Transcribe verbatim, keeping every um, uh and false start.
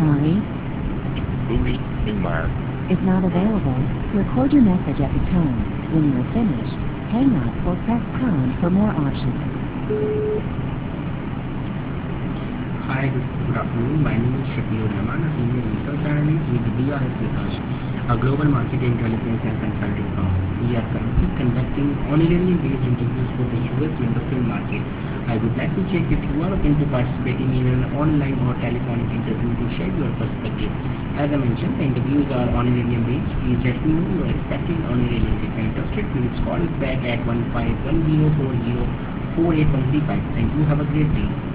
sorry, Uri Umar. is not available. Record your message at the tone. When you are finished, hang up or press pound for more options. Hi, good, good afternoon. My name is Shakil Rahman, a senior research analyst with D R S Research, a global market intelligence and consulting firm. We are currently conducting online-based interviews for the U S window film market. I would like to check if you are open to participating in an online or telephonic interview to share your perspective. As I mentioned, the interviews are online based. Please let me know you are expecting online. If you are interested, please call us back at one five one zero four zero four eight one three five. Thank you. Have a great day.